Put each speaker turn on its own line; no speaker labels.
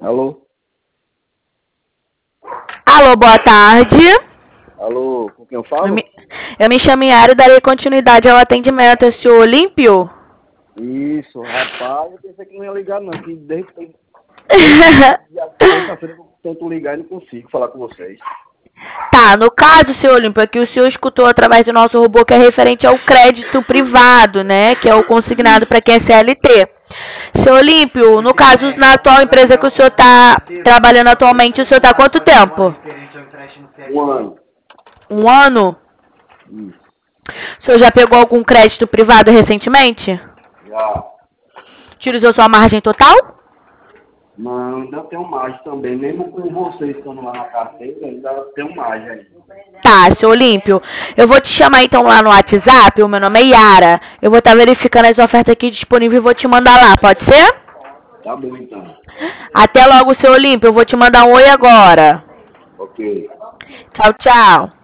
Alô?
Alô, boa tarde.
Alô, com quem eu falo?
Eu me chamo Yara e darei continuidade ao atendimento. É o senhor Olímpio?
Isso, rapaz, eu pensei que não ia ligar não, que de repente, terça-feira eu tento ligar e não consigo falar com vocês.
Tá, no caso, senhor Olímpio, é que o senhor escutou através do nosso robô que é referente ao crédito privado, né? Que é o consignado para quem é CLT. Senhor Olímpio, no caso, na atual empresa que o senhor está trabalhando atualmente, o senhor está há quanto tempo?
1 ano.
1 ano?
Isso.
O senhor já pegou algum crédito privado recentemente?
Já.
Utilizou sua margem total?
Não, ainda tenho margem também, mesmo com vocês estando lá na carteira, ainda tenho margem aí.
Tá, seu Olímpio. Eu vou te chamar então lá no WhatsApp, o meu nome é Yara. Eu vou estar verificando as ofertas aqui disponíveis e vou te mandar lá, pode ser?
Tá bom então.
Até logo, seu Olímpio. Eu vou te mandar um oi agora.
Ok.
Tchau, tchau.